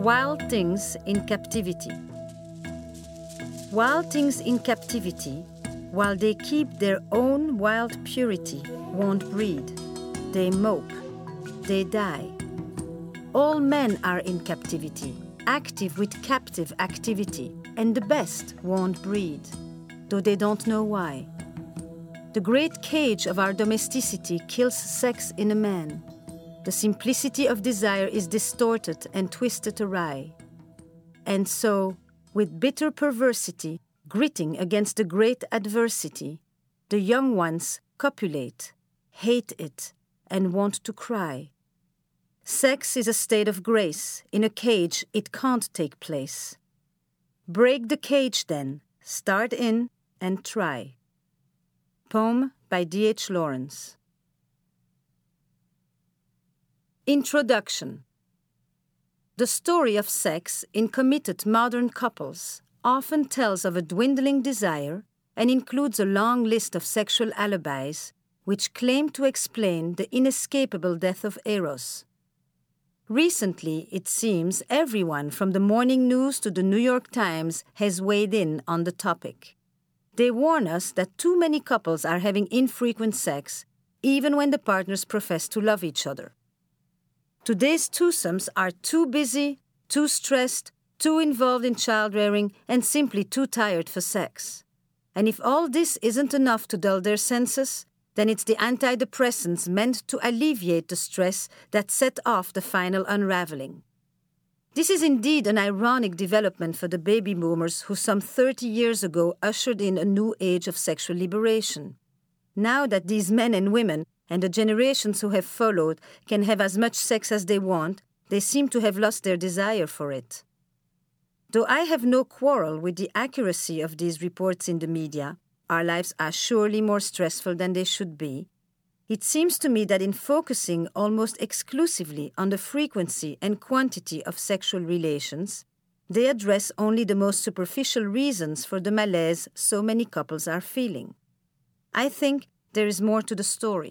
Wild things in captivity. Wild things in captivity, while they keep their own wild purity, won't breed. They mope. They die. All men are in captivity, active with captive activity, and the best won't breed, though they don't know why. The great cage of our domesticity kills sex in a man. The simplicity of desire is distorted and twisted awry. And so, with bitter perversity, gritting against the great adversity, the young ones copulate, hate it, and want to cry. Sex is a state of grace. In a cage, it can't take place. Break the cage then, start in, and try. Poem by D.H. Lawrence. Introduction. The story of sex in committed modern couples often tells of a dwindling desire and includes a long list of sexual alibis which claim to explain the inescapable death of Eros. Recently, it seems everyone from the morning news to the New York Times has weighed in on the topic. They warn us that too many couples are having infrequent sex, even when the partners profess to love each other. Today's twosomes are too busy, too stressed, too involved in child-rearing, and simply too tired for sex. And if all this isn't enough to dull their senses, then it's the antidepressants meant to alleviate the stress that set off the final unraveling. This is indeed an ironic development for the baby boomers who some 30 years ago ushered in a new age of sexual liberation. Now that these men and women and the generations who have followed can have as much sex as they want, they seem to have lost their desire for it. Though I have no quarrel with the accuracy of these reports in the media, our lives are surely more stressful than they should be. It seems to me that in focusing almost exclusively on the frequency and quantity of sexual relations, they address only the most superficial reasons for the malaise so many couples are feeling. I think there is more to the story.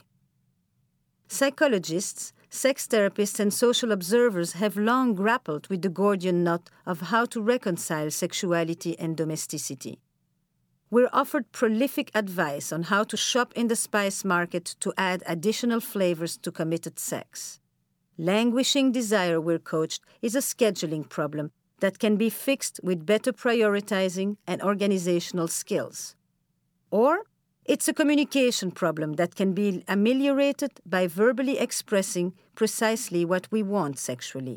Psychologists, sex therapists, and social observers have long grappled with the Gordian knot of how to reconcile sexuality and domesticity. We're offered prolific advice on how to shop in the spice market to add additional flavors to committed sex. Languishing desire, we're coached, is a scheduling problem that can be fixed with better prioritizing and organizational skills. Or it's a communication problem that can be ameliorated by verbally expressing precisely what we want sexually.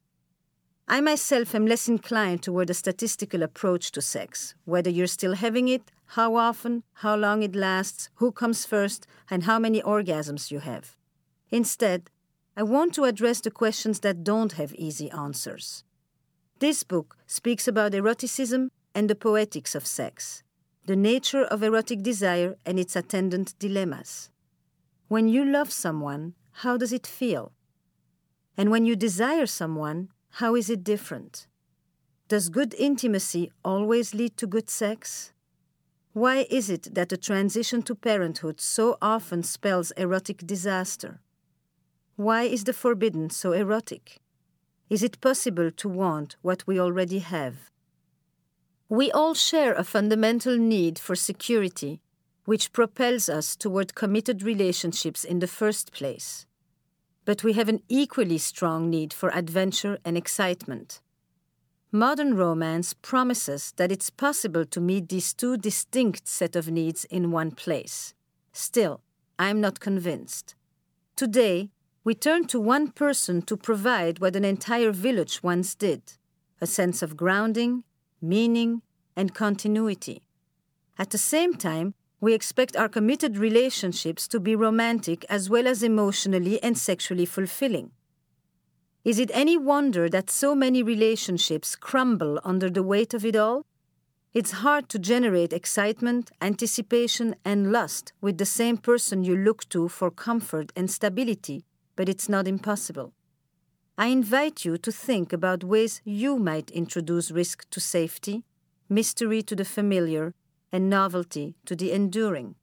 I myself am less inclined toward a statistical approach to sex, whether you're still having it, how often, how long it lasts, who comes first, and how many orgasms you have. Instead, I want to address the questions that don't have easy answers. This book speaks about eroticism and the poetics of sex, the nature of erotic desire and its attendant dilemmas. When you love someone, how does it feel? And when you desire someone, how is it different? Does good intimacy always lead to good sex? Why is it that the transition to parenthood so often spells erotic disaster? Why is the forbidden so erotic? Is it possible to want what we already have? We all share a fundamental need for security, which propels us toward committed relationships in the first place. But we have an equally strong need for adventure and excitement. Modern romance promises that it's possible to meet these two distinct sets of needs in one place. Still, I'm not convinced. Today, we turn to one person to provide what an entire village once did, a sense of grounding, meaning, and continuity. At the same time, we expect our committed relationships to be romantic as well as emotionally and sexually fulfilling. Is it any wonder that so many relationships crumble under the weight of it all? It's hard to generate excitement, anticipation, and lust with the same person you look to for comfort and stability, but it's not impossible. I invite you to think about ways you might introduce risk to safety, mystery to the familiar, and novelty to the enduring.